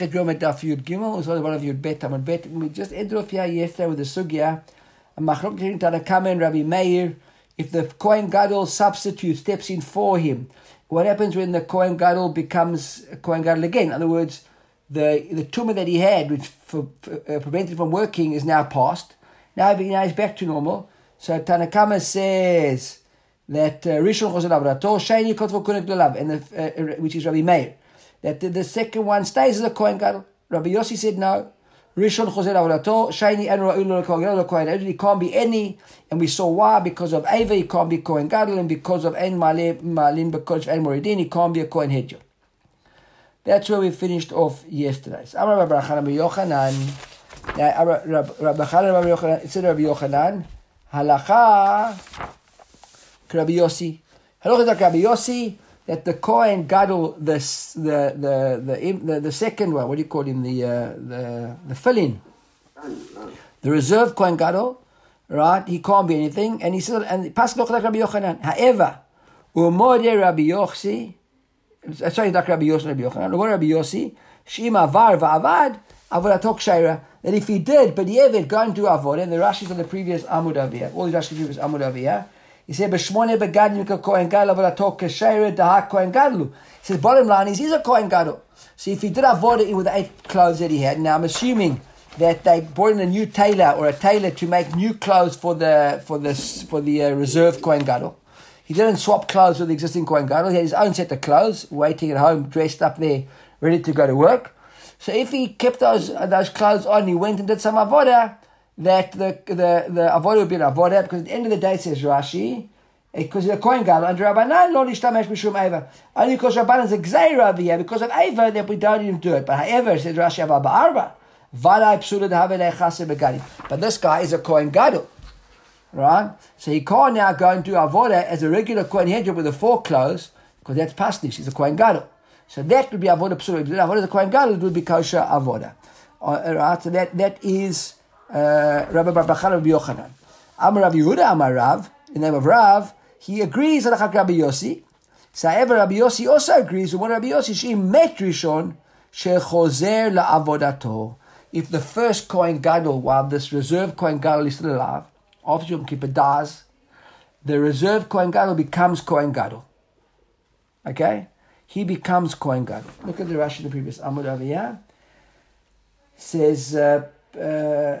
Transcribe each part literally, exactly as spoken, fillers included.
Yom Daf Yud Gimel, was one of Yud Bet Amud Bet. We just ended off here yesterday with the sugya. Machlok between Tanna Kama and Rabbi Meir. If the Kohen Gadol substitute steps in for him, what happens when the Kohen Gadol becomes a Kohen Gadol again? In other words, the the tumor that he had, which for, for, uh, prevented him from working, is now past. Now, now he's back to normal. So Tanna Kama says that Rishon Choser Avodato, Sheni Kotvo Kunek Lulav, and the, uh, which is Rabbi Meir. That the, the second one stays as a Kohen Gadol. Rabbi Yossi said no. Rishon Choser Avodato, Sheni En Ra'ul Kohen Gadol, Kohen Gadol. He can't be any, and we saw why. Because of Ava, he can't be Kohen Gadol, and because of En Malin, because of En Moridin, he can't be a Kohen Hedger. That's where we finished off yesterday. So Amar Rabbi Yochanan, Rabbi Yochanan, instead of Rabbi Yochanan, Halacha, Rabbi Yossi. Halacha like Rabbi Yossi, that the Kohen Gadol, the the the the the, the second one, what do you call him, the uh, the the fill-in, the reserve Kohen Gadol, right? He can't be anything, and he said, and pass like Rabbi Yochanan. However, Umode Rabbi Yossi, sorry, like Rabbi Yossi, Rabbi Yochanan, Umode Rabbi Yossi, Shima Var Va'avad Avodatok Shaira. That if he did, but he ever gone to Avodah, and the Rashi from the previous Amud Aviyah, all the Rashi from the previous Amud Aviyah. He said, "B'shmone begadim ka Kohen Gadol avodato kasher dahak Kohen Gadol." He says, bottom line is he's a Kohen Gadol. So if he did avodah with the eight clothes that he had, now I'm assuming that they brought in a new tailor or a tailor to make new clothes for the for the for the uh, reserve Kohen Gadol. He didn't swap clothes with the existing Kohen Gadol. He had his own set of clothes, waiting at home, dressed up there, ready to go to work. So if he kept those uh, those clothes on, he went and did some avodah, that the the the avodah would be an avodah, because at the end of the day, says Rashi, because the Kohen Gadol under Rabbanan lo nishtamesh mishum Eva, only because Rabbanan is a gzeira here, because of Eva that we don't even do it. But however, says Rashi Abba Ba'arba, valai psula d'havei lechase begadim. But this guy is a Kohen Gadol, right? So he can't now go and do avodah as a regular Kohen Hedger with the four clothes, because that's pasnish. He's a Kohen Gadol. So that would be avodah psula. If avodah is a Kohen Gadol, it would be kosher avodah. Uh, right? So that that is uh, Rabbi Bar Bachar Rabbi Yochanan. Amar Rabbi Yehuda Amar Rav, in the name of Rav, he agrees with Rabbi Yossi. So however, Rabbi Yossi also agrees with one Rabbi Yossi. She met Rishon shechozer la'avodato. If the first Kohen Gadol, while this reserve Kohen Gadol is still alive, after Yom Kippur dies, the reserve Kohen Gadol becomes Kohen Gadol. Okay? He becomes Kohen Gadol. Look at the Rashi in the previous Amud Aviyah. Says, uh, uh,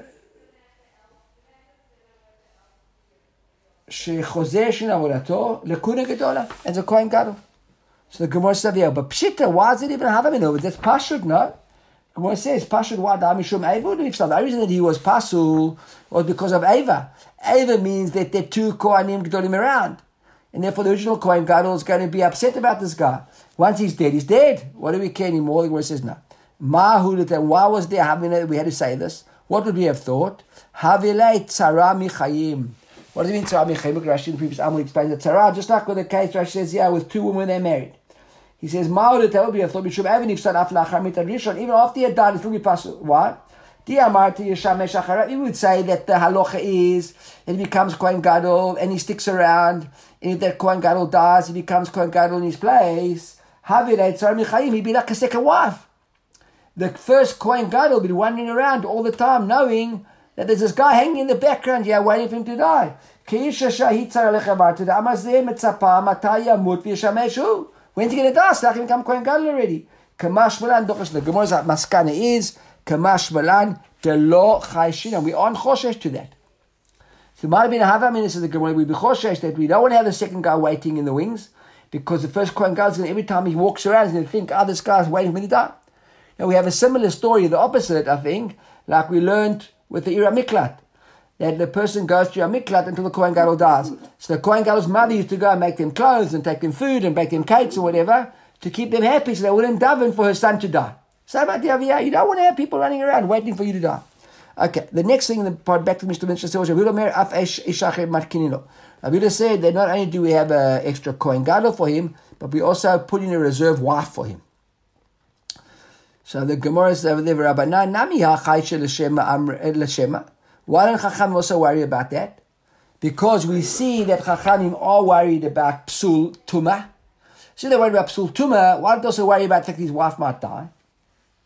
Shechozer shin avodato lekuna gedola, as a Kohen Gadol. So the Gemara says, yeah, but Pshita, why does it even have him in over? That's Pashut, no? The Gemara says, Pashut, why da mishum Eva? The reason that he was Pasul was because of Eva. Eva means that there are two Kohanim Gedolim around. And therefore the original Kohen Gadol is going to be upset about this guy. Once he's dead, he's dead. What do we care anymore? The Gemara says, no. Mahu, why was there having we had to say this? What would we have thought? Havilei tzara michayim. What does it mean, tzara michayim? Look, Rashi in the previous Amud explains that tzara, just like with the case, Rashi says, yeah, with two women they're married. He says, Mahu, that would be a thought, Mishum Even Nifsan af lachar mitad rishon, even after he had died, it will be possible. Why? We would say that the halacha is that he becomes Kohen Gadol and he sticks around, and if that Kohen Gadol dies, he becomes Kohen Gadol in his place. He'd be like a second wife. The first Kohen Gadol will be wandering around all the time, knowing that there's this guy hanging in the background here, waiting for him to die. When's he going to die? So he can become Kohen Gadol already. The Gemara's maskana is Kamash Malan Delo Chayshin, we aren't choshesh to that. So might have been a hava says the Gemara, we'd be choshesh that we don't want to have the second guy waiting in the wings, because the first Kohen Gadol is going to, every time he walks around, he's going to think, oh, this guy's waiting for me to die. Now we have a similar story, the opposite, I think, like we learned with the Ira Miklat, that the person goes to a Miklat until the Kohen Gadol dies. So the Kohen Gadol's mother used to go and make them clothes and take them food and bake them cakes or whatever to keep them happy, so they wouldn't daven for her son to die. Same idea of, yeah, you don't want to have people running around waiting for you to die. Okay, the next thing, the part back to Mister Minshah says, Rabbi said that not only do we have an extra Kohen Gadol for him, but we also put in a reserve wife for him. So the Gemara says over there, Rabbanan, Nami ha'chayche l'shema. Why don't Chachamim also worry about that? Because we see that Chachamim are worried about Psul Tumah. So they're worried about Psul Tumah. Why don't they also worry about the fact that his wife might die?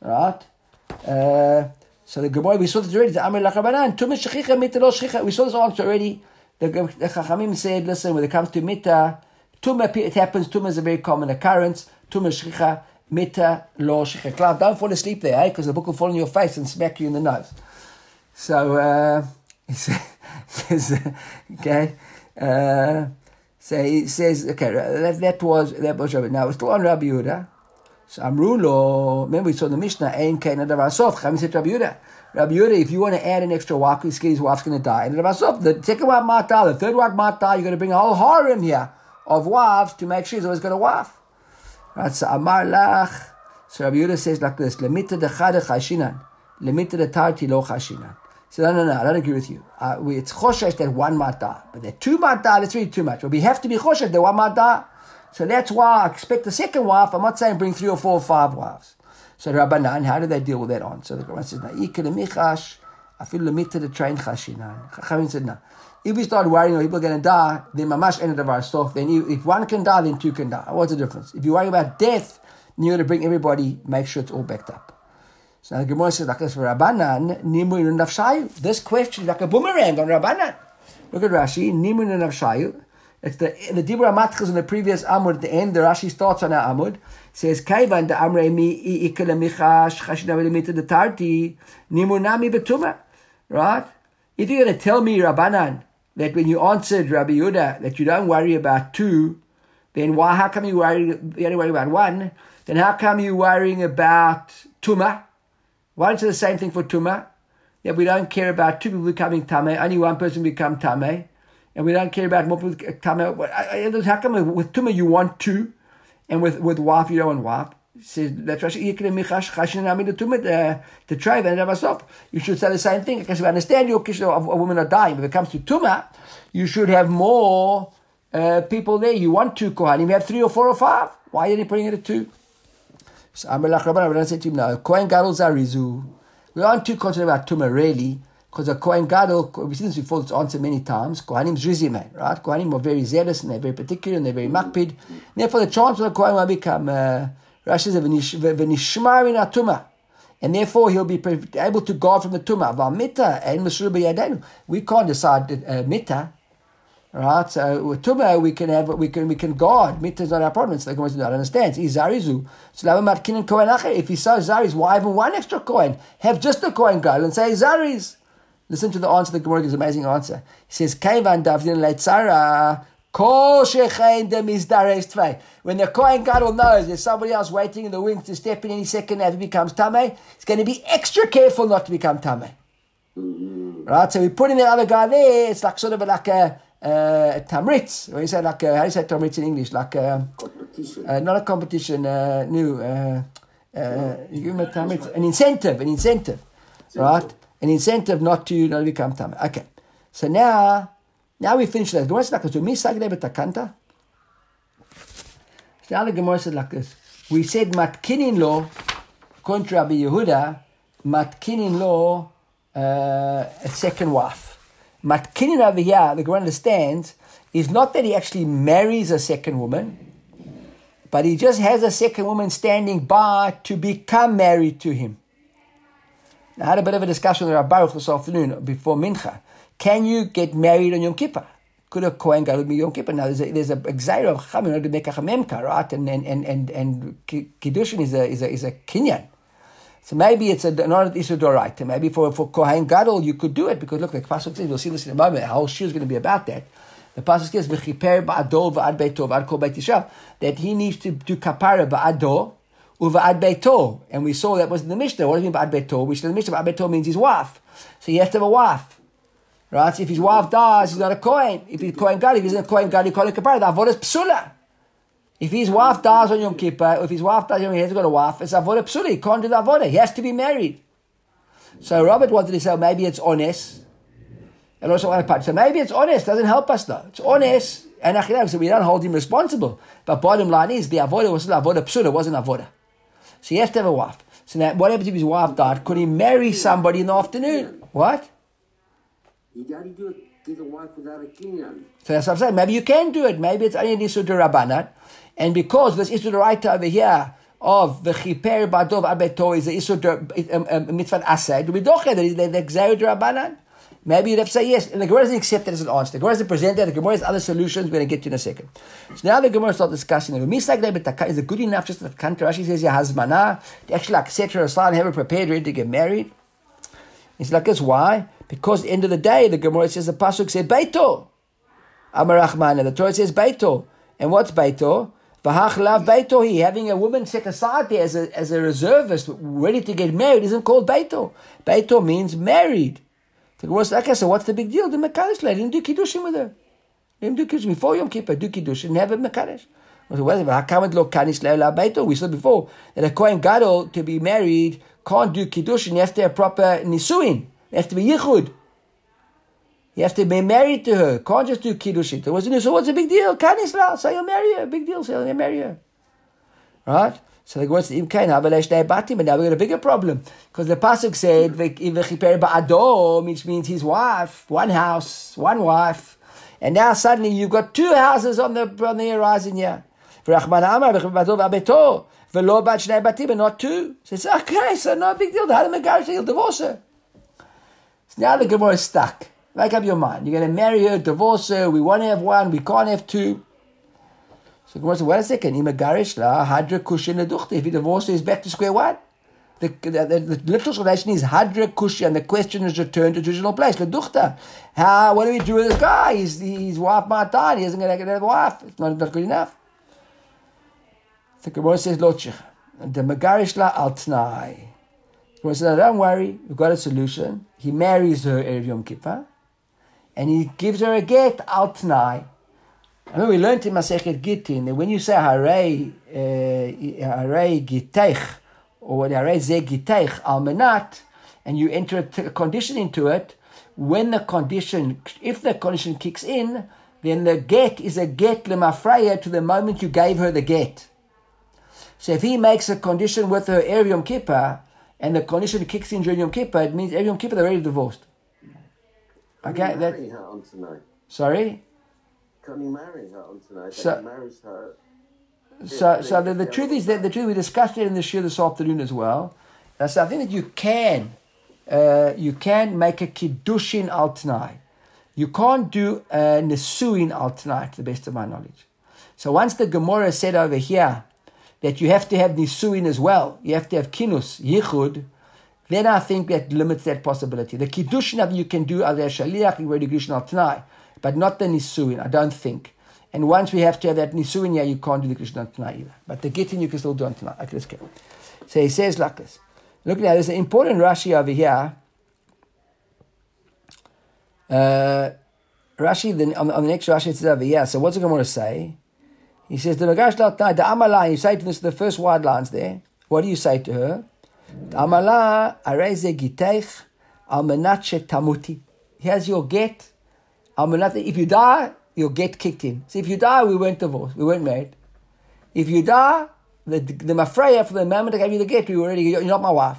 Right? Uh, so the Gemara, we saw this already. The Amr Lachabanan, Tumah Shechicha Mita Lo Shechicha. We saw this answer already. The, the Chachamim said, listen, when it comes to Mita, Tumah, it happens. Tumah is a very common occurrence. Tumah Shechicha Mita Lo Shechicha. Cloud, don't fall asleep there, eh? Because the book will fall in your face and smack you in the nose. So, uh, he says, okay, uh, so he says, okay, that, that was, that was Rabbi. Now, it's still on Rabbi Yehuda. So Amrulo, remember we saw the Mishnah, Ein Kain Adavar Sof. Chachamim said to Rabbi Yehuda, Rabbi Yehuda, if you want to add an extra wife, he's scared his wife's going to die. And Adavar Sof, the second wife might die, the third wife might die, you're going to bring a whole harem here of wives to make sure he's always got a wife. Right, so Amar Lach, so Rabbi Yehuda says like this, Lemita de Chada Chashinan, Lemita de Tarti Lo Chashinan. So no, no, no, I don't agree with you. Uh, we, it's choshesh that one might die. But that two might die, that's really too much. But we have to be choshesh that one might die. So that's why I expect the second wife. I'm not saying bring three or four or five wives. So Rabbanan, how do they deal with that on? So the Quran says, Na'ika lemichash, afil lemita de train chashinan. Chachamim said, no. If we start worrying people are going to die, then mamash end of our stuff. Then you, if one can die, then two can die. What's the difference? If you worry about death, then you got to bring everybody, make sure it's all backed up. So the Gemara says, like this for Rabbanan, Nimun and Nafshayu. This question is like a boomerang on Rabbanan. Look at Rashi, Nimun and Nafshayu. It's the the Dibra Matchas in the previous Amud at the end. The Rashi starts on our Amud. Says, Kaivan the Amrei mi ikele michash chashina velimita the tarti nimunami betuma. Right? If you're going to tell me, Rabbanan, that when you answered Rabbi Yehuda that you don't worry about two, then why? How come you worry? You only worry about one. Then how come you worrying about tuma? Why don't you do the same thing for Tumah? That we don't care about two people becoming Tameh, only one person become Tameh, and we don't care about more people Tameh. How come with Tumah you want two, and with, with wife you don't want wife? Says that's Rashi. The tribe and Rabasov. You should say the same thing because we understand your case of a woman are dying. But when it comes to Tumah, you should have more uh, people there. You want two Kohanim, you have three or four or five. Why are you putting it at two? So Amalach Rabban, Rabban said to him, now, Kohen Gadol Zarizu. We aren't too concerned about Tumah really, because a Kohen Gadol, we've seen this before, it's answered many times, Kohanim Zrizime, right? Kohanim are very zealous and they're very particular and they're very makpid. Therefore, the chance of the Kohen will become, uh, Rashi says, V'nishmar min Tumah. And therefore, he'll be able to guard from the Tumah. V'amita, and Mesur b'yadenu. We can't decide uh, Mita. Right, so with Tumah we can have we can we can guard. Mita is not our problem. So the Gemara not understands. He's Zarizu. So Matkin Kohen Acher. If he says Zariz, why even one extra Kohen? Have just a Kohen Gadol and say Zariz. Listen to the answer. The Gemara gives an amazing answer. He says Kaivan Davdin Leitzara Kol Shechein Demizdares Tvei. When the Kohen Gadol knows there's somebody else waiting in the wings to step in any second as he becomes Tameh, he's going to be extra careful not to become Tameh. Mm-hmm. Right, so we put in the other guy there. It's like sort of like a Uh, tamritz, when you say like, uh, how do you say tamritz in English? Like, uh, competition. Uh, not a competition, uh, new, uh, uh, you give him a tamritz, an incentive, an incentive, incentive, right? An incentive not to, not to become tameh. Okay. So now, now we finish that. Gemara says like this, me sagde betakanta. So now the Gemara says like this. We said matkinin lo, contra Rabbi Yehuda, matkinin lo, uh, a second wife. Matkinin over here, the Gemara understands, is not that he actually marries a second woman, but he just has a second woman standing by to become married to him. Now, I had a bit of a discussion with Rabbi Baruch this afternoon before Mincha. Can you get married on Yom Kippur? Could a Kohen go with me Yom Kippur? Now, there's a there's a Gzeira of Chachamim to make a Memka, right? And and and and, and Kiddushin is a is a is a Kinyan. So maybe it's a, not an issue d'oraita. Maybe for, for Kohen Gadol you could do it because look, the Pasuk says, we'll see this in a moment, the whole shir is going to be about that. The Pasuk says, V'chiper ba'ado v'ad beito v'ad kol beit Yisrael, that he needs to do kapara ba'ado u'v'ad beito. And we saw that was in the Mishnah. What does it mean ba'ad beito? Which in the Mishnah, ba'ad beito means his wife. So he has to have a wife. Right? So if his wife dies, he's not a Kohen. If he's Kohen Gadol, if he's a Kohen Gadol, he call it kapara. The avodah is psula. If his wife dies on Yom Kippur, if his wife dies on Yom Kippur, he hasn't got a wife, it's avodah psula. He can't do the avodah. He has to be married. So Robert wanted to say, well, maybe it's honest. And also one part. So maybe it's honest. Doesn't help us though. It's honest. And so we don't hold him responsible. But bottom line is, the avodah was still avodah psula. It wasn't avodah. So he has to have a wife. So now, what happens if his wife died? Could he marry somebody in the afternoon? What? You got to do it. Get a wife without a kinyan. So that's what I'm saying. Maybe you can do it. Maybe it's only an issue to Rabbanan. And because this issue to right over here of the chiper badov abeto is a isur mitzvah asay. Do we doch that is the gzeir drabanan? Maybe you'd have to say yes. And the Gemara doesn't accept that as an answer. The Gemara doesn't present that. The Gemara has other solutions. We're going to get to in a second. So now the Gemara starts discussing. Is it good enough just that Rashi says ya hazmana to actually accept her aslan and have her prepared, ready to get married? It's like this. Why? Because at the end of the day, the Gemara says the pasuk said beito. Amar Rachmana. The Torah says beito. And what's beito? V'hach lav beito. He having a woman set aside there as a as a reservist, ready to get married, isn't called beito. Beito means married. The Gemara says, okay, so what's the big deal? The Mekadesh lady didn't do Kiddushin with her. Didn't do Kiddushin before Yom Kippur. Do Kiddushin and have a Mekadesh. How come it lo kanis le'olah beito? We said before that a Kohen Gadol to be married can't do Kiddushin. You have to have proper nisuin. You have to be yichud. You have to be married to her. Can't just do Kiddushin. So what's the big deal? Kanis la. So you'll marry her. Big deal. So you'll marry her. Right? So the Gemara says, "Im kain havelesh batim," but now we got a bigger problem because the pasuk said "V'chiper ba'ado," which means his wife, one house, one wife, and now suddenly you've got two houses on the on the horizon here. V'rachman amar v'chiper ba'ado v'abeto v'lo bat shnei batim, but not two. So it's okay, so no big deal. How do megarish? He'll divorce her. So now the Gemara is stuck. Make up your mind. You're going to marry her, divorce her. We want to have one. We can't have two. So Gemara says, wait a second, Imagarish la hadra kushin leduchta. If he divorces, he's back to square one. The, the, the, the literal translation is hadra kushin, and the question is returned to the original place. Leduchta. How? What do we do with this guy? He's his wife might die. He isn't going to get another wife. It's not, not good enough. So Gemara says, Lochich. The Magarish la al tnai. Gemara says, don't worry, we've got a solution. He marries her Erev Yom Kippur, and he gives her a get al tnai. I mean, we learned in Masechet Gittin that when you say Harei Harei Giteich or Harei Ze Giteich Al Menat, and you enter a, t- a condition into it, when the condition, if the condition kicks in, then the get is a get lemafreya to the moment you gave her the get. So if he makes a condition with her Erev Yom Kippur, and the condition kicks in during Yom Kippur, it means Erev Yom Kippur they're already divorced. Okay, that. Sorry. Can he marry her on tonight? So, he marries her. So, so the, the truth is that the truth we discussed it in the shir this afternoon as well. And so I think that you can, uh, you can make a kiddushin al tnai. You can't do a nesuin al tnai, to the best of my knowledge. So once the Gemara said over here that you have to have nisuin as well, you have to have kinus yichud, then I think that limits that possibility. The kiddushin of you can do al shaliach, you already kiddushin al tnai. But not the nisuin, I don't think. And once we have to have that nisuin, yeah, you can't do the Krishna tonight either. But the getting you can still do on tonight. Okay, let's go. So he says like this. Look now, there's an important Rashi over here. Uh, Rashi, the, on, on the next Rashi, it says over here. So what's it going to say? He says, the Magash Latnai, the Amala, you say to this, the first wide lines there. What do you say to her? The Amala, Areze Giteich, Almenat Tamuti. Here's your get. If you die, you'll get kicked in. So if you die, we weren't divorced. We weren't married. If you die, the the mafreya, for the moment I gave you the get, you already, you're not my wife.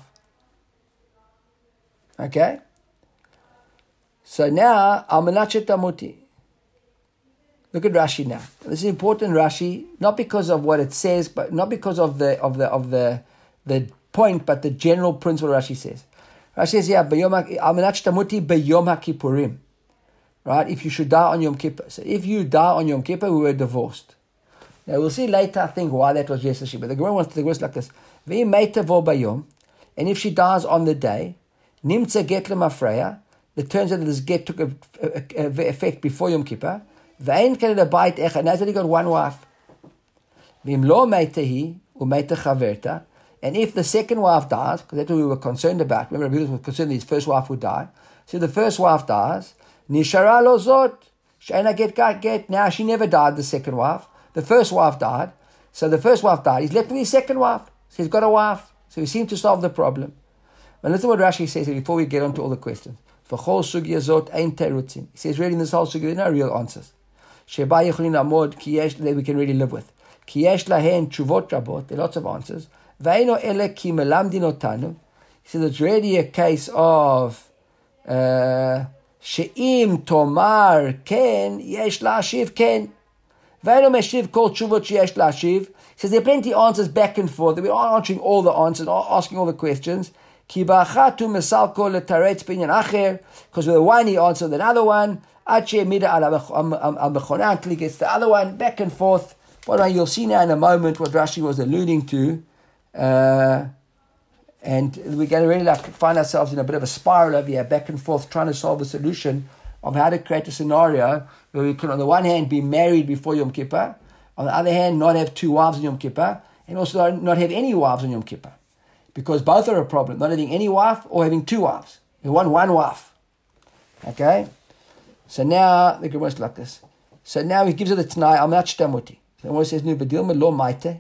Okay? So now, Almanachet Tamuti. Look at Rashi now. This is important Rashi, not because of what it says, but not because of the of the of the the point, but the general principle Rashi says. Rashi says, yeah, Almanachet Tamuti b'yom HaKippurim. Right? If you should die on Yom Kippur. So if you die on Yom Kippur, we were divorced. Now we'll see later, I think, why that was yesterday. But the Gemara wants to go like this. And if she dies on the day, Nimtza get lemafreya. It turns out that this get took a, a, a, effect before Yom Kippur. Ve'ein kaneda bait echad. Now he's only got one wife. V'im lo meitehi umeite chaverta. And if the second wife dies, because that's what we were concerned about. Remember, we were concerned that his first wife would die. So the first wife dies. Nishara lo zot. Sheina get got get. Now she never died, the second wife. The first wife died. So the first wife died. He's left with his second wife. So he's got a wife. So he seemed to solve the problem. But listen what Rashi says before we get on to all the questions. For chol sugya zot ein terutzim. He says, really, in this whole sugya, there are no real answers. Sheba yecholin amod ki yesh that we can really live with. Ki yesh lahen tshuvot rabot. There are lots of answers. Ve'eno ele ki melamdin otanu. He says it's really a case of uh, she'im tomar ken yesh la'ashiv ken. Ve'eno meshiv kol tshuvot sheyesh lashiv. Says there are plenty of answers back and forth. We are answering all the answers, asking all the questions. Ki ba'achatu mesalko letaretz binyan acher. Because with the one he answered another one. Ache mida al mechona until he gets the other one. Back and forth. By the way, you'll see now in a moment what Rashi was alluding to. Uh, and we're going to really like find ourselves in a bit of a spiral over here, back and forth, trying to solve a solution of how to create a scenario where we can, on the one hand, be married before Yom Kippur, on the other hand, not have two wives on Yom Kippur, and also not have any wives on Yom Kippur. Because both are a problem, not having any wife or having two wives. You want one wife. Okay? So now, the Gemara is like this. So now he gives her the T'nai, I'm not shtamuti. The Gemara says, no, bedil me lo maite,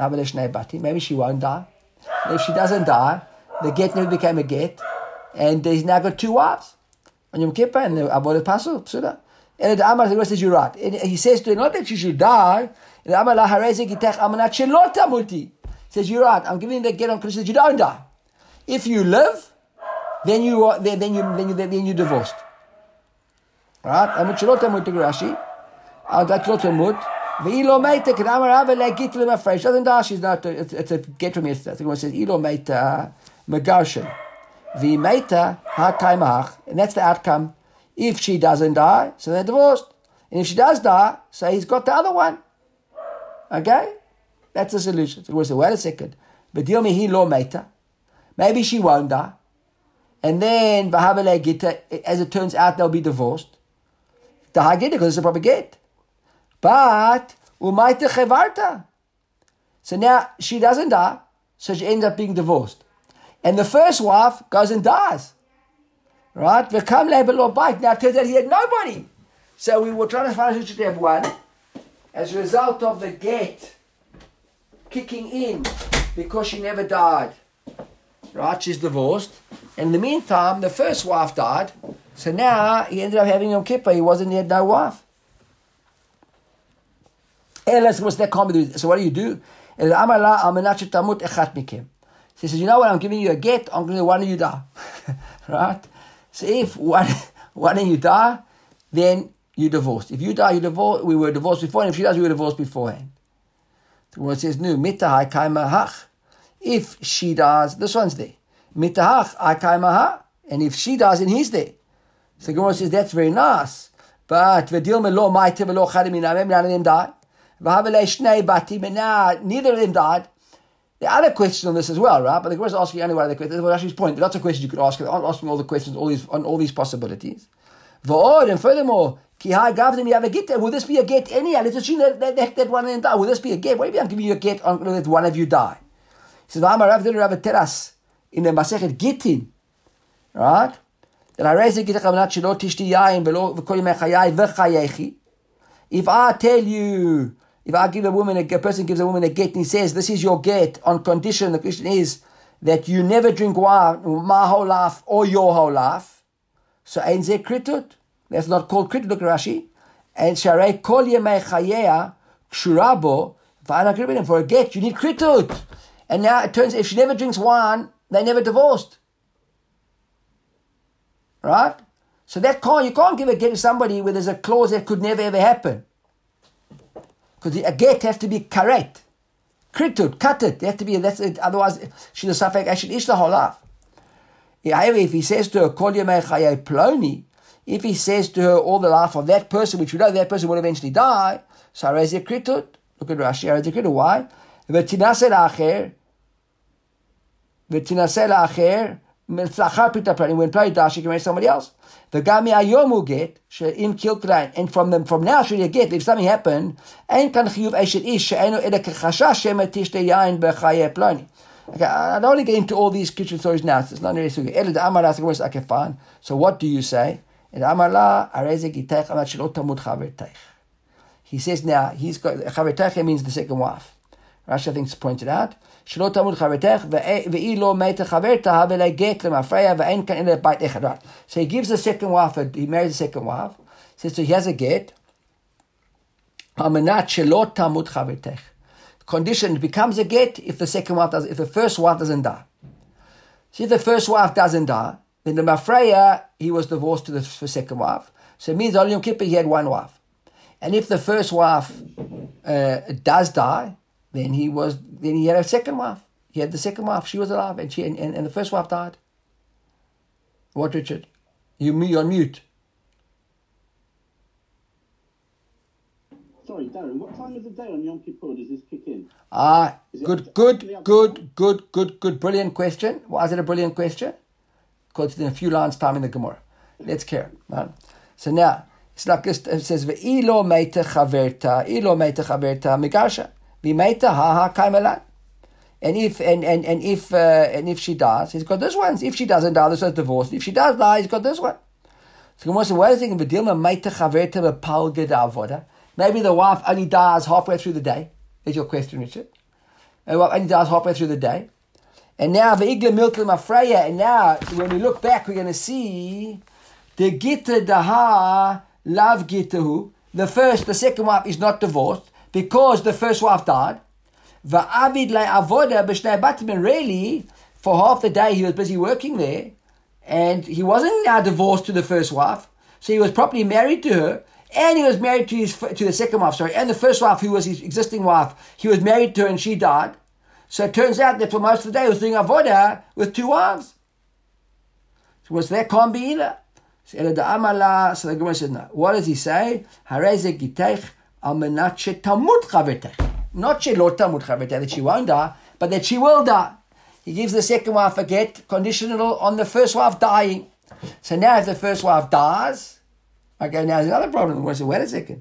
maybe she won't die. And if she doesn't die, the get never became a get, and he's now got two wives on Yom Kippur, and the Abod Pasul, Psuda. And the Amar says, you're right. And he says to her, not that she should die. And the Amar la harezek itech amanat shelot tamuti. Says, you're right. I'm giving you the get on condition that you don't die. If you live, then you are, then, then you then you then you're divorced. Right? Amanat shelot tamuti Rashi. Amanat shelot tamut. Ve'ilo meita kedamar ave legit lemafresh. Doesn't die. She's not. It's, it's a get from yesterday. The one says, ilo meita megarshin. Ve'meita ha kaimach, and that's the outcome. If she doesn't die, so they're divorced. And if she does die, so he's got the other one. Okay? That's the solution. So we say, wait a second. But deal me he lo meita. Maybe she won't die. And then, as it turns out, they'll be divorced. The high get because it's a proper get. But, umaita chevarta. So now, she doesn't die, so she ends up being divorced. And the first wife goes and dies. Right? V'kam le'bel lo bait. Now it turns out he had nobody. So we were trying to find who should have one. As a result of the get kicking in because she never died. Right? She's divorced. And in the meantime, the first wife died. So now he ended up having Yom Kippur. He wasn't, he had no wife. So what do you do? He says, you know what? I'm giving you a get. I'm going to one of you die. Right? So if one, one of you die, then you're divorced. If you die, you divorce. We were divorced before, and if she dies, we were divorced beforehand. The word says, no, mitahai kaimahach. If she dies, this one's there. Mitahach I kaimaha. And if she dies, then he's there. So the Gemara says, that's very nice. But v'dil me lo maite v'lo chadim minamem, none of them died. V'havelei shnei batim, and now neither of them died. The other question on this as well, right? But the Gemara is asking only one other question. That's Rashi's point. Lots of questions you could ask. They aren't asking all the questions all these, on all these possibilities. V'od, and furthermore, ki hai gavdim yav a get. Will this be a get anyhow? Let's assume that, that, that, that one of them die. Will this be a get? What if I'm giving you a get on that one of you die? He says, V'amar Rav Dil Rav Teras in the Masechet Gittin, right? That I raise the Gittach Amanat Shelo Tishti Yain V'lo V'kol Yimei Chayai V'chayechi. If I tell you, if I give a woman, a, a person gives a woman a get and he says, this is your get on condition, the condition is that you never drink wine my whole life or your whole life. So ein ze kritut. That's not called kritut, look at Rashi. And sharei kol yemei chayea kshurabo. For a get, you need kritut. And now it turns, if she never drinks wine, they never divorced. Right? So that can't, you can't give a get to somebody where there's a clause that could never ever happen. Because a get has to be correct. Kritut, cut it. They have to be, that's it. Otherwise, she's a suffix, I should ish the whole life. However, if he says to her, Kol yemei chayei ploni, if he says to her all the life of that person, which we know that person will eventually die, so I raise a kritut. Look at Rashi, I raise a kritut. Why? V'tinaseh la'acher, v'tinaseh la'acher, L'achar pita ploni, when ploni dies, she can marry somebody else. V'gam me'ayom hu get, she'im kilklein, and from them, from now she'll get, if something happened, ein kan chiyuv eshet ish, she'enu eda kechashash, she'em tishtei yain b'chayei ploni. Okay, I don't want to get into all these Christian stories now. It's not really so good. Okay, fine. So what do you say? He says now, he's got, chavertech means the second wife. Rashi, I think, pointed out. So he gives the second wife, a, he marries the second wife. Says, so he has a get. Condition becomes a get if the second wife does, if the first wife doesn't die. See, if the first wife doesn't die, then the Mafreya, he was divorced to the second wife. So it means on Yom Kippur he had one wife. And if the first wife uh, does die, then he was then he had a second wife. He had the second wife. She was alive, and she and, and, and the first wife died. What, Richard? You you're on mute. Sorry, Darren. What time of the day on Yom Kippur does this kick in? Ah, good, good, good, good, good, good. Brilliant question. Why is it a brilliant question? Because it's in a few lines' time in the Gemara. Let's carry on. Right? So now, it's like this. It says, "Ve'ilo meita chaverta, ilo meita chaverta migarsha, v'meita ha ha kaimelan." And if and and and if uh, and if she dies, he's got this one. If she doesn't die, this one's divorced. If she does die, he's got this one. So Gemara says, "What is it? V'dilma meita chaverta b'palged avoda." Maybe the wife only dies halfway through the day. Is your question, Richard? The wife only dies halfway through the day. And now, ve'igla milkel mafreya. And now, when we look back, we're going to see the gita daha lav gitahu. The first, the second wife is not divorced because the first wife died. Va'avid le'avoda b'shnei batim. And really, for half the day, he was busy working there. And he wasn't now divorced to the first wife. So he was properly married to her. And he was married to his to the second wife, sorry, and the first wife, who was his existing wife, he was married to her and she died. So it turns out that for most of the day he was doing avodah with two wives. So was that can't be either. So the Gemara says, no. What does he say? Not that she won't die, but that she will die. He gives the second wife a get conditional on the first wife dying. So now if the first wife dies, okay, now there's another problem. We say, wait a second.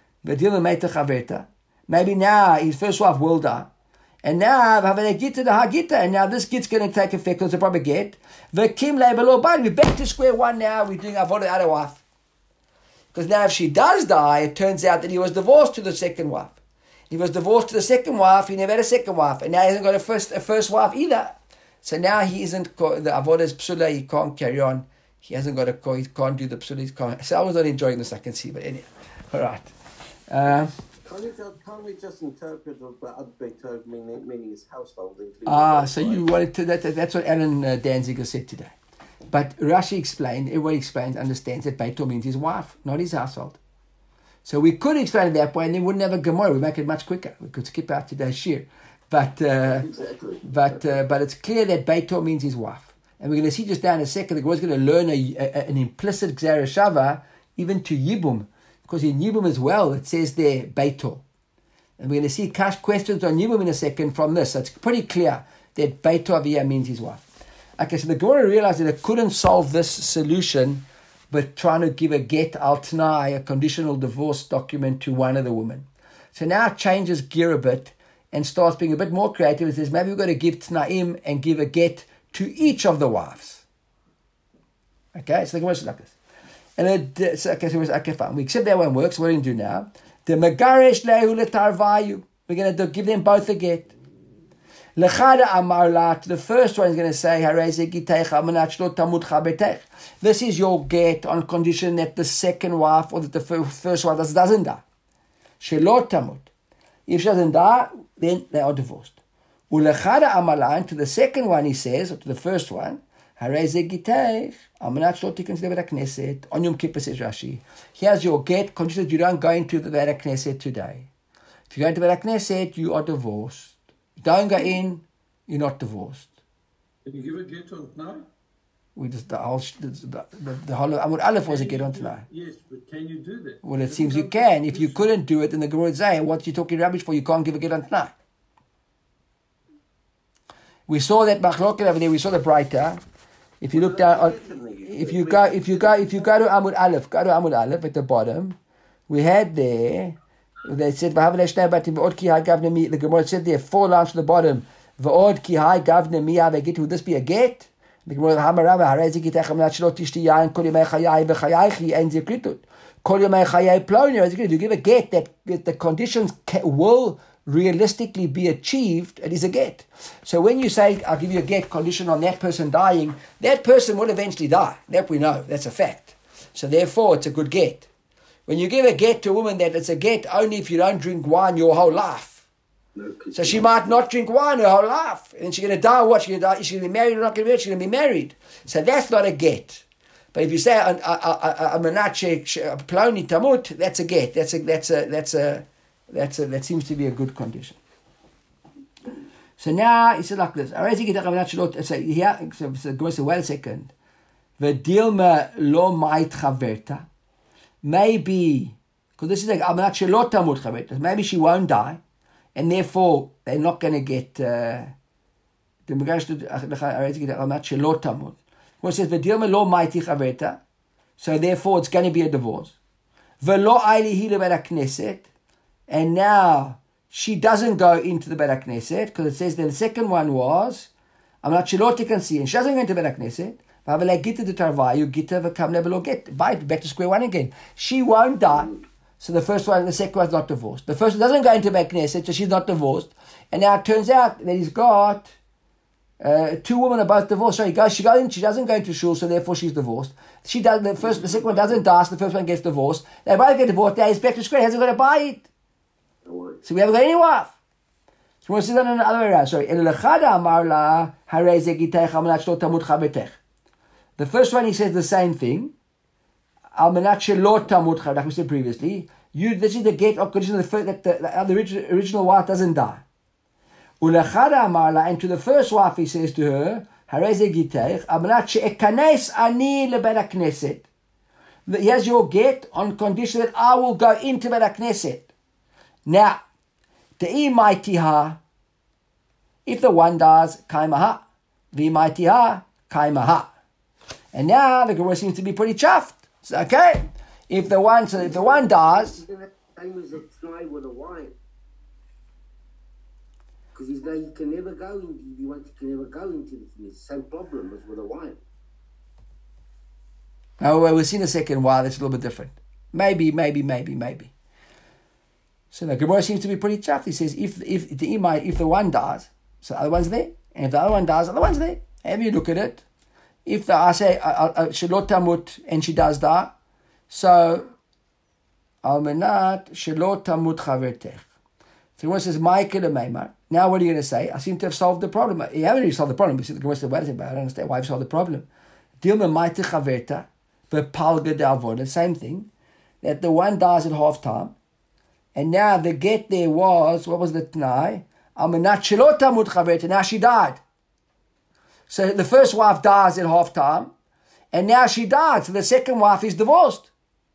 Maybe now his first wife will die. And now, and now this get's going to take effect because it's a proper get. We're back to square one now. We're doing avodah out of wife. Because now if she does die, it turns out that he was divorced to the second wife. He was divorced to the second wife. He never had a second wife. And now he hasn't got a first, a first wife either. So now he isn't, the avodah is psula, he can't carry on. He hasn't got a, he can't do the psulis. So I was not enjoying this, I can see, but anyway. All right. Uh, can't, we just, can't we just interpret what Beethoven meaning, meaning his household? Ah, so you wanted to, that, that's what Alan uh, Danziger said today. But Rashi explained, everybody explains, understands that Beethoven means his wife, not his household. So we could explain it that way and then we wouldn't have a Gemara. We'd make it much quicker. We could skip out today's shir. But, uh, exactly. but, uh, but it's clear that Beethoven means his wife. And we're going to see just down in a second, the Gemara is going to learn a, a, an implicit Gzera Shava even to Yibum. Because in Yibum as well, it says there, Beitor. And we're going to see Kash questions on Yibum in a second from this. So it's pretty clear that Beitor Aviyah means his wife. Okay, so the Gemara realized that it couldn't solve this solution but trying to give a get al t'nai, a conditional divorce document to one of the women. So now it changes gear a bit and starts being a bit more creative. It says maybe we've got to give t'naim and give a get to each of the wives. Okay, so the Gemara is like this. And it, so, okay, so it's okay, fine. We accept that one works. What are we going to do now? The Megaresh lehu letarvayu. We're going to give them both a get. Lechada amar la. The first one is going to say, Hareze giteich amanat shlo tamut chabetech. This is your get on condition that the second wife or that the first wife doesn't die. Shelo tamut. If she doesn't die, then they are divorced. Ulechada amalan, to the second one he says, or to the first one, Hareze giteich, amanat shlo tikun to the Beit HaKnesset. On Yom Kippur says Rashi, here's your get, condition that you don't go into the Beit HaKnesset today. If you go into the Beit HaKnesset, you are divorced. You don't go in, you're not divorced. Can you give a get on tonight? We just, the whole, the, the, the, the whole Amud Aleph was a get on tonight. Yes, but can you do that? Well, it seems you can. If you couldn't do it, then the Gemara would say, what are you talking rubbish for? You can't give a get on tonight. We saw that machloket over there. We saw the brighter. If you look down, on, if you go, if you go, if you go to Amud Aleph, go to Amud Aleph at the bottom. We had there. They said the Gemara said there four lines to the bottom. V'od ki hai gavne miya ve'get. Would this be a get? The Gemara Hamarava harezi gitech amnat shlo tishti yain kol yemei chayai v'chayaichi ein zikritut kol yemei chayai ploni. You give a get that, that the conditions can, will realistically be achieved. It is a get. So when you say I'll give you a get condition on that person dying, that person will eventually die. That we know. That's a fact. So therefore, it's a good get. When you give a get to a woman, that it's a get only if you don't drink wine your whole life. No, so she might not drink wine her whole life. And she's going to die what? She's going to die. Is she going to be married or not going to be married? She's going to be married. So that's not a get. But if you say a menat ploni tamut, that's a get. That's a that's a that's a that's a that seems to be a good condition. So now he said like this. So here, so, so go say, wait a second. V'dilma lo mait chaverta. Maybe because this is like menat shelo tamut chaverta. Maybe she won't die, and therefore they're not going to get. Uh, the megash menat shelo tamut. Well, it says v'dilma lo maiti chaverta. So therefore it's going to be a divorce. V'lo aili hi lebeit knesset, and now. She doesn't go into the Beit HaKnesset because it says that the second one was I'm not sure you can see, and she doesn't go into Beit HaKnesset. But get to the Tarvayu, get to the Kamnebel get back to square one again. She won't die. So the first one, the second one's not divorced. The first one doesn't go into Beit HaKnesset, so she's not divorced. And now it turns out that he's got uh, two women are both divorced. So he goes, she goes in, she doesn't go into shul, so therefore she's divorced. She does the first, the second one doesn't die, so the first one gets divorced. They both get divorced. Now he's back to square. He hasn't got to buy it. So we haven't got any wife. So we'll see that in the other way around. Sorry. The first one he says the same thing. Like we said previously. You, this is the get of condition of the, that the, the, the original, original wife doesn't die. And to the first wife he says to her, here's your get on condition that I will go into Beit HaKnesset. Now, the mightiha, if the one dies, kaimaha. The mightiha, kaimaha. And now the Gemara seems to be pretty chuffed. So, okay, if the one, so if the one dies, same as a try with a wife, because he's he can never go into. If he wants, he can never go into the thing. It's the same problem as with a wife. Now we've seen a second while. That's a little bit different. Maybe, maybe, maybe, maybe. So the Gemara seems to be pretty chuffed. He says, if if the if the one dies, so the other one's there. And if the other one dies, the other one's there. Have you look at it. If the, I say, Shelot Tamut, and she does die, so, Almenat Shelot Tamut Chavertech. So one says, Michael Meimar. Now what are you going to say? I seem to have solved the problem. You haven't really solved the problem. The Gemara said, wait a second, I don't understand why you've solved the problem. Dilma Maite Chaverta, Bepalga Dalvod, the same thing, that the one dies at half time. And now the get there was, what was the T'nai? Almenat Shelot Tamut Chaverta. Now she died. So the first wife dies at half time, and now she died. So the second wife is divorced.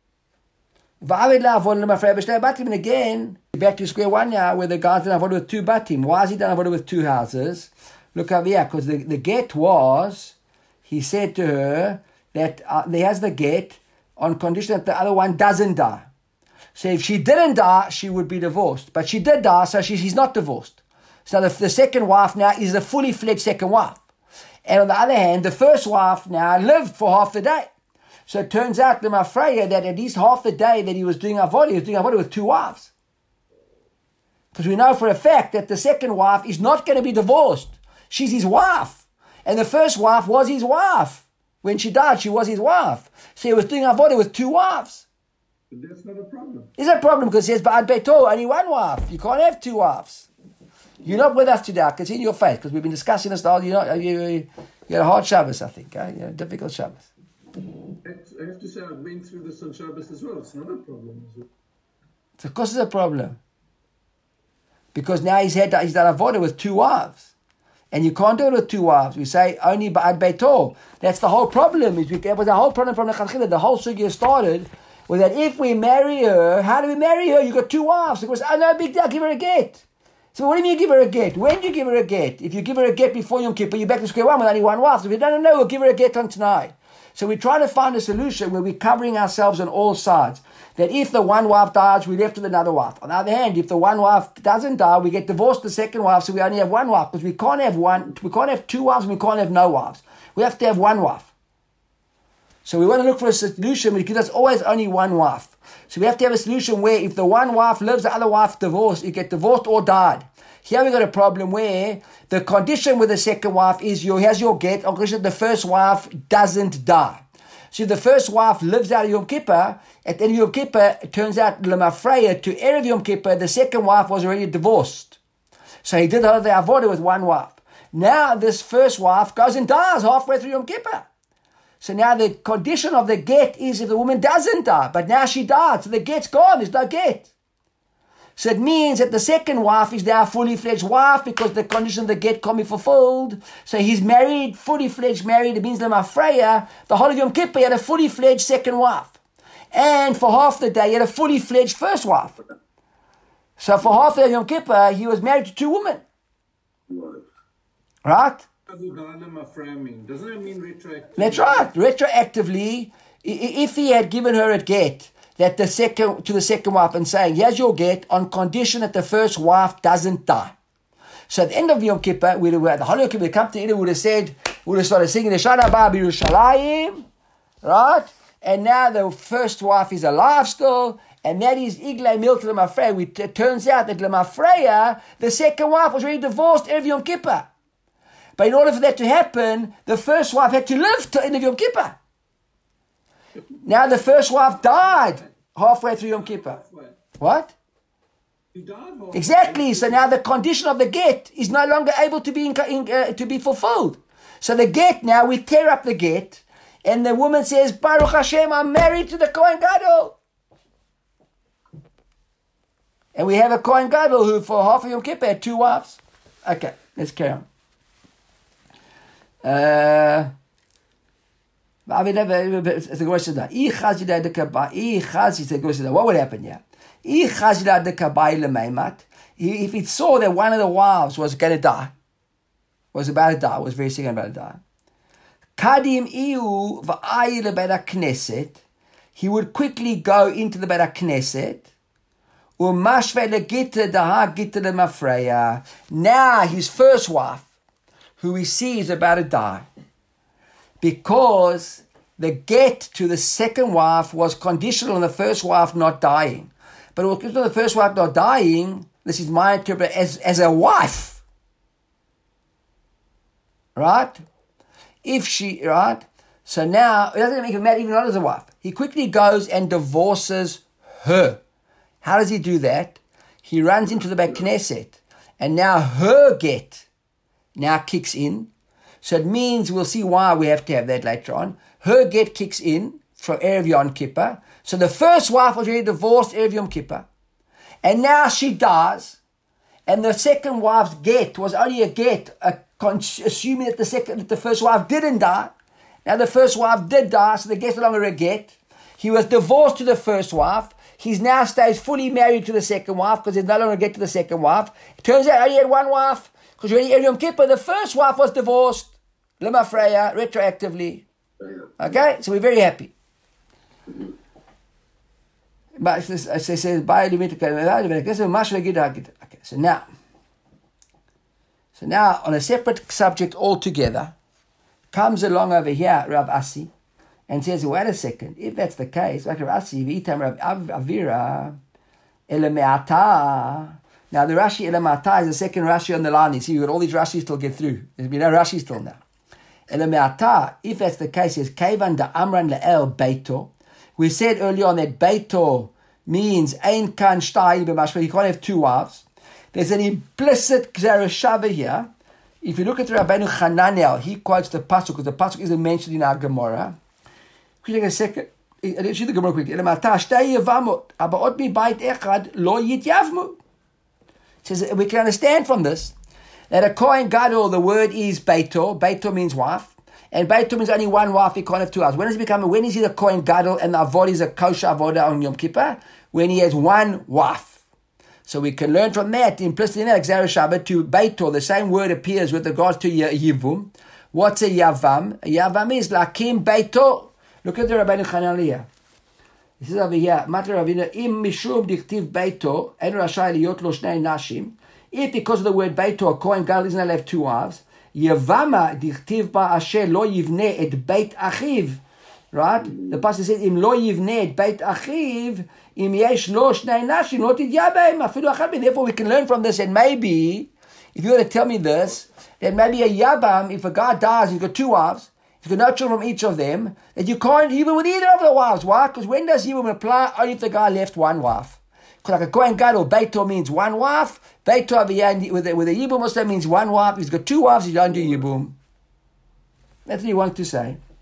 And again, back to square one now, where the guy's done avodah with two batim. Why is he done avodah with two houses? Look over here, because the, the get was, he said to her that uh, he has the get on condition that the other one doesn't die. So if she didn't die, she would be divorced. But she did die, so she, she's not divorced. So the, the second wife now is the fully fledged second wife. And on the other hand, the first wife now lived for half the day. So it turns out, the Mafreya, that at least half the day that he was doing avodah, he was doing avodah with two wives. Because we know for a fact that the second wife is not going to be divorced. She's his wife. And the first wife was his wife. When she died, she was his wife. So he was doing avodah with two wives. But that's not a problem. It's a problem because it says, Ba'ad Beito, only one wife. You can't have two wives. You're not with us today. I can see in your face because we've been discussing this. You're not, you, you, you had a hard Shabbos, I think. Eh? You had a difficult Shabbos. I have to say, I've been through this on Shabbos as well. It's not a problem, is it? So of course it's a problem. Because now he's had he's done avodah with two wives. And you can't do it with two wives. We say only ba'ad beito. That's the whole problem. Is we, that was the whole problem from the Chachila. The whole sugya started with that if we marry her, how do we marry her? You got two wives. It was, oh no, big deal, give her a get. So what do you mean you give her a get? When do you give her a get? If you give her a get before Yom Kippur, you're back to square one with only one wife. So if you don't know, we'll give her a get on tonight. So we try to find a solution where we're covering ourselves on all sides. That if the one wife dies, we left with another wife. On the other hand, if the one wife doesn't die, we get divorced the second wife, so we only have one wife. Because we can't have one, we can't have two wives, and we can't have no wives. We have to have one wife. So we want to look for a solution because there's always only one wife. So we have to have a solution where if the one wife lives, the other wife divorced, you get divorced or died. Here we got a problem where the condition with the second wife is your here's your get, on condition the first wife doesn't die. So if the first wife lives out of Yom Kippur, at the end of Yom Kippur, it turns out Lemafreya to Erev Yom Kippur, the second wife was already divorced. So he did all the avodah with one wife. Now this first wife goes and dies halfway through Yom Kippur. So now the condition of the get is if the woman doesn't die, but now she died, so the get's gone, there's no get. So it means that the second wife is now a fully fledged wife because the condition of the get can't be fulfilled. So he's married, fully fledged married, it means Lemafreya. The whole of Yom Kippur he had a fully fledged second wife. And for half the day he had a fully fledged first wife. So for half the day of Yom Kippur he was married to two women. Right? Doesn't it mean retroactive? That's right. Retroactively, if he had given her a get that the second to the second wife and saying, here's your get on condition that the first wife doesn't die. So at the end of Yom Kippur, we'd have, the Holy Yom Kippur, come to Ida, would have said, would have started singing the Shana Ba B'Yerushalayim, right? And now the first wife is alive still, and that is Iglay Milta Lemafreya. It turns out that Lemafreya, the second wife, was already divorced every Yom Kippur. But in order for that to happen, the first wife had to live till the end of Yom Kippur. Now the first wife died halfway through Yom Kippur. What? He died halfway. Exactly. So now the condition of the get is no longer able to be in, in, uh, to be fulfilled. So the get now, we tear up the get, and the woman says, Baruch Hashem, I'm married to the Kohen Gadol. And we have a Kohen Gadol who for half of Yom Kippur had two wives. Okay, let's carry on. Uh, what would happen? Yeah, if it saw that one of the wives was going to die, was about to die, was very sick and about to die, Kadim iu v'ayi lebeit Knesset, he would quickly go into the Beit Knesset. Umashve legita daha gita lemafreya. Now his first wife, who he sees about to die, because the get to the second wife was conditional on the first wife not dying. But it was conditional on the first wife not dying, this is my interpretation, as, as a wife. Right? If she, right? So now, it doesn't make him mad even not as a wife. He quickly goes and divorces her. How does he do that? He runs into the Beit Knesset, and now her get now kicks in. So it means, we'll see why we have to have that later on. Her get kicks in from Erev Yom Kippur. So the first wife was already divorced Erev Yom Kippur. And now she dies. And the second wife's get was only a get, a, assuming that the second, that the first wife didn't die. Now the first wife did die, so the get's no longer a get. He was divorced to the first wife. He now stays fully married to the second wife because there's no longer a get to the second wife. It turns out he only had one wife. Because already in Yom Kippur, the first wife was divorced, Lemafreya, retroactively. Okay, so we're very happy. But it says, okay, so now, so now on a separate subject altogether, comes along over here Rav Asi and says, wait a second, if that's the case, like Rav Asi, v'itam Rav Avira, elemeata. Now the Rashi Elamata is the second Rashi on the line. You see, we've got all these Rashis still get through. There's been no Rashi still now. Elamata, if that's the case, is Kevan da Amran le'el Beito. We said earlier on that Beito means Ein kan shtai b'mashma. You can't have two wives. There's an implicit Gzereshava here. If you look at Rabbeinu Hananiel, he quotes the pasuk because the pasuk isn't mentioned in our Gemara. Can you take a second? Let's read the Gemara quickly. Elamata shtei yevamot abaot mi bait echad lo yityavmu. Says we can understand from this that a Kohen Gadol, the word is Beito. Beito means wife. And Beito means only one wife. He can't have two wives. When does he become, when is he the Kohen Gadol and the Avodah is a kosher Avodah on Yom Kippur? When he has one wife. So we can learn from that, implicitly in that, Gzera Shabbat, to Beito, the same word appears with regards to Yivum. What's a Yavam? A Yavam is Lakim Beito. Look at the Rabbeinu Hananiah. This is over here. Matar Ravina, im mishum diktiv beito, en rashai liyot lo shnei nashim. If because of the word beito, a Kohen Gadol isn't allowed to have two wives, yevama diktiv ba asher lo yivne et beit achiv. Right? The pasuk says, im lo yivne et beit achiv, im yesh lo shnei nashim, lo tidya beim, afilu achad. Therefore we can learn from this, and maybe, if you were to tell me this, that maybe a yabam, if a guy dies, he's got two wives, he's got no children from each of them, that you can't even with either of the wives. Why? Because when does even apply? Only if the guy left one wife. Because like a Kohen Gadol, Beito means one wife. Beito over here with a, with a Yibum also means one wife. He's got two wives, he don't do Yibum. That's what he wants to say.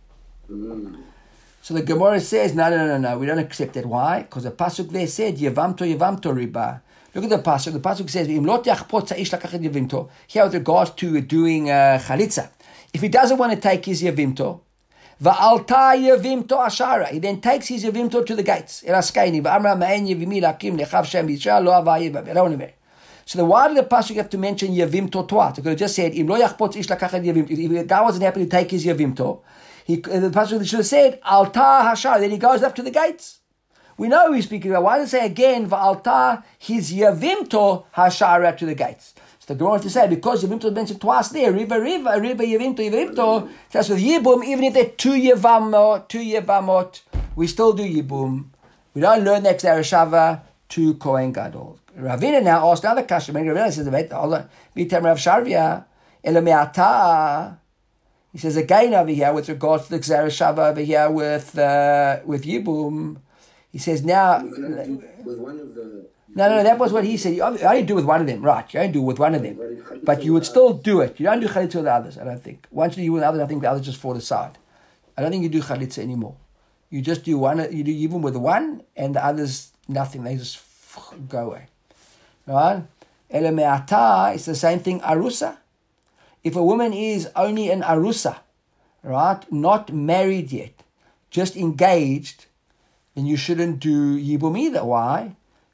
Mm. So the Gemara says, no, no, no, no, we don't accept that. Why? Because the pasuk there said, Yevamto, Yevamto riba. Look at the pasuk. The pasuk says, Im lot yachpot sa'ish lakachet yevimto. Here with regards to doing uh, chalitza. If he doesn't want to take his yevimto, va'alta yevimto ashara. He then takes his yevimto to the gates. Elaskaini, va'amra ma'en yevimi lakim lechav shem yisha lo avayi va'veronime. So the why did the pasuk have to mention yevimto twice? It could have just said, Im lo yachpot sa'ish lakachet yevimto. If the guy wasn't happy to take his yevimto, He, the pasuk should have said altar hashar. Then he goes up to the gates. We know he's speaking about. Why does it say again va'altar his yavimto hashara to the gates? So the Gemara has to say because yavimto is mentioned twice there. Riva riva riva yavimto yavimto. That's with yibum. Even if they're two yavamot, two yavamot, we still do yibum. We don't learn that Zareshava to Kohen Gadol. Ravina now asked another question. Ravina says, "Hold on, Vitam Rav Sharvia elameata." He says again over here with regards to the Gzera Shava over here with uh, with Yibum. He says now. You can do with one of the. No, no, that was what he said. You only do with one of them, right? You only do with one of them, but you would still do it. You don't do chalitza with the others. I don't think. Once you do with the others, I think the others just fall aside. I don't think you do chalitza anymore. You just do one. You do Yibum with one, and the others nothing. They just go away. Right? Ele me'ata, it's the same thing. Arusa. If a woman is only an arusa, right, not married yet, just engaged, then you shouldn't do yibum either. Why?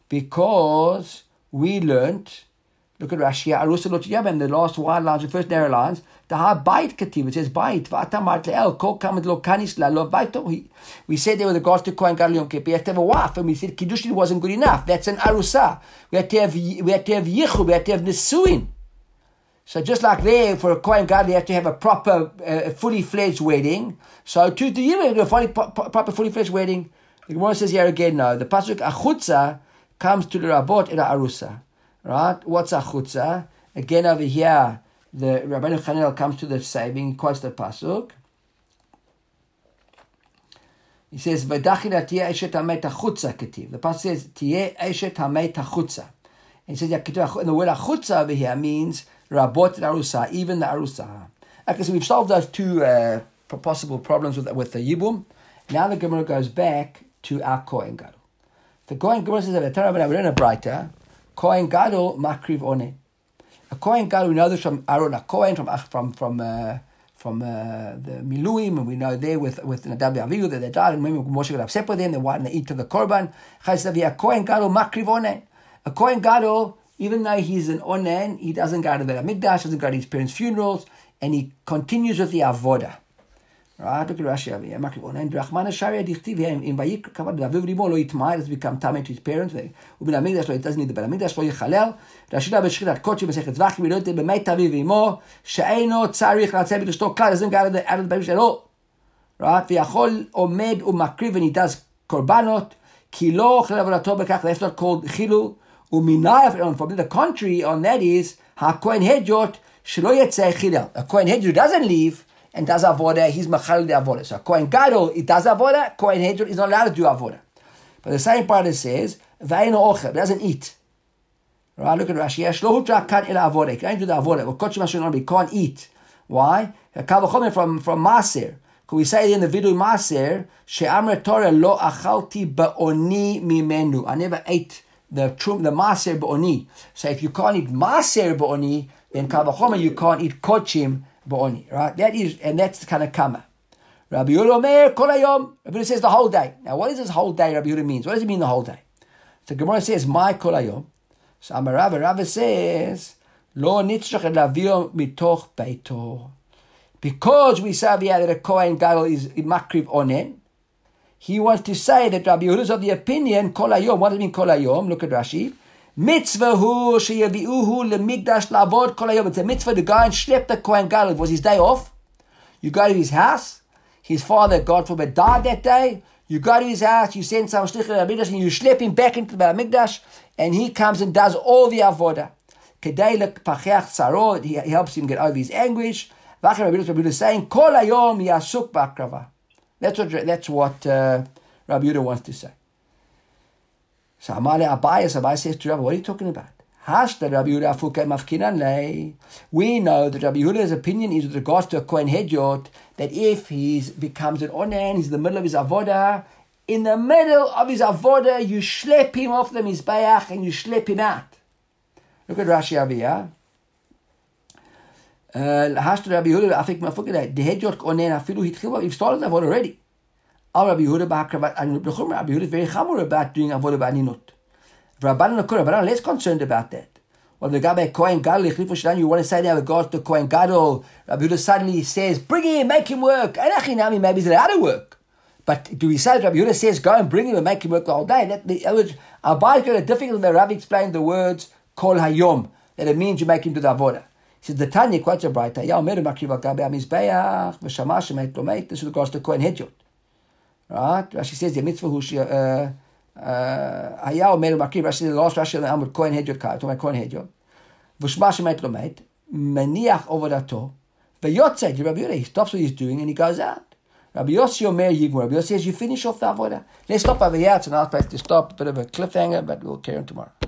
Because we learnt, look at Rashi, arusa lo tiyabem, the last wide lines, the first narrow lines, the ha bait kativ, it says bait, v'ata mart le'el, kol kamet lo kanis la lo baito. We said there with regards to Kohen Gadol Yom Kippur, you have to have a wife, and we said kiddushin wasn't good enough. That's an arusa. We had to have, we had to have yichud, we had to have nesuin. So just like there, for a Kohen Gadol, you have to have a proper, uh, fully fledged wedding. So to do you have a fully, proper, fully fledged wedding? The Gemara says here again, no. The pasuk achutza comes to the rabot and the arusa, right? What's achutza? Again over here, the Rabbeinu Chanel comes to the saving. He quotes the pasuk. He says, "V'dachina tiyeh eshet hamet achutza ketiv." The pasuk says, "Tiyeh eshet hamet achutza." And he says, and the word achutza over here means rabot and arusa, even the arusa. Okay, so we've solved those two uh, possible problems with with the yibum. Now the Gemara goes back to our Kohen Gadol. The Kohen Gadol says, "We're in a brighter Kohen Gadol makriv one." A Kohen Gadol, we know this from Aaron a Kohen, from from from uh, from uh, the Miluim, and we know there with with Nadav and Avihu that they died, and when Moshe got upset with them, they wanted to eat to the korban. A Kohen Gadol makriv one. A Kohen Gadol, even though he's an onen, he doesn't go to the Mikdash, doesn't go to his parents' funerals, and he continues with the avoda. Right? Look at Rashi over here. And Rachmana Sharia dichtiv here in Vayikra Kavod Aviv Rimo lo yitmai, has become tamei to his parents. Ubin Hamikdash lo, it doesn't need the Beit Hamikdash lo yichalel. Rashida b'shchirat kodesh b'sechet zvachim we learned b'meit Aviv Rimo she'eino tzarich l'atzeh b'dashto klal, doesn't go out of the out of the Beit Hamikdash at all. Right? V'yachol omed umakriv, and he does korbanot ki lo chilel avodato b'kach. That's not called chilul. Uminayaf, from the contrary on that is haKohen Hedjot shelo yetzeh chilel. A Kohen Hedjot doesn't leave and does avoda, he's machal the avoda. So Kohen Gadol, he does avoda, Kohen Hedjot is not allowed to do avoda. But the same part it says, v'eino ochel, doesn't eat. Right, look at Rashi. Shlo hutra kan ila avoda, he can't do the avoda. He can't eat. Why? From, from Maser. Could we say in the video Maser, she'amre Torah lo achalti ba'oni mimenu. I never ate the trum, the Maser ba'oni. So if you can't eat Maser ba'oni, then kavachomer you can't eat kochim ba'oni, right? That is, and that's the kind of kama. Rabbi Yehuda Omer kol hayom. Rabbi Yehuda says the whole day. Now, what is this whole day? Rabbi Yehuda means. What does it mean the whole day? So Gemara says my kol hayom. So Amar Rabbi, Rabbi says lo nitzrach lavio mitoch beito. Because we say that a Kohen Gadol is makriv onen, he wants to say that Rabbi Yehuda is of the opinion kol hayom. What does it mean kol hayom? Look at Rashi. Mitzvahu sheyaviuhu lemigdash lavod kol hayom. It's a mitzvah to go and schlep the Kohen Gadol. It was his day off. You go to his house. His father, God forbid, died that day. You go to his house. You send some shlichim to the Mikdash, and you schlep him back into the Mikdash, and he comes and does all the avoda. Kedei lepacheach tzaro. He helps him get over his anguish. V'achar Rabbi Yehuda is saying kol hayom yasuk b'akrava. That's what that's what uh, Rabbi Yehuda wants to say. So Amale Abayas, Abayas says to Rabbi, what are you talking about? Hashta Rabbi Yehuda Afuka Mafkinan Lei. We know that Rabbi Yehuda's opinion is with regards to a Kohen Hedyot, that if he becomes an onan, he's in the middle of his avodah, in the middle of his avodah, you schlep him off the mizbeach and you schlep him out. Look at Rashi over here. Hashta Rabbi Yehuda Afuka Mafkinan. The Hedyot onan afilu hitchiva. We've started the avodah already. Al Rabbi Yehuda ba'akravat and Rabbi Yehuda is very chamur about doing avodah ba'aninut. Rabbanan Akur, Rabbanan less concerned about that. Well, the Gabe Kohen Gadol, you want to say now with regards to Kohen Gadol, Rabbi Yehuda suddenly says, bring him, make him work. Anachinami, maybe he's out of work. But do we say Rabbi Yehuda says, go and bring him and make him work the whole day? That the Abai got a difficult the Rabbi explained the words Kol Hayom, that it means you make him do the avodah. He says the Tanya quotes a brighter. Ya Omer Makriva Gabe Amizbeach v'Shamash Meit Lomeit. This is regards to Kohen Hedyot. Right? Rashi says the mitzvah who she. Uh, היה אומר מקריב רש"י לראש רש"י לעמוד כהן הדיוט קאי, זאת אומרת כהן הדיוט, ושמע שמת לומד, מניח עבודתו, ויוצא, רבי יהודה, he stops what he's doing and he goes out. Rabbi Yossi Omer Yigmur, Rabbi Yossi says you finish off the avodah. Let's stop over here, it's a nice place to stop, a bit of a cliffhanger, but we'll carry on tomorrow.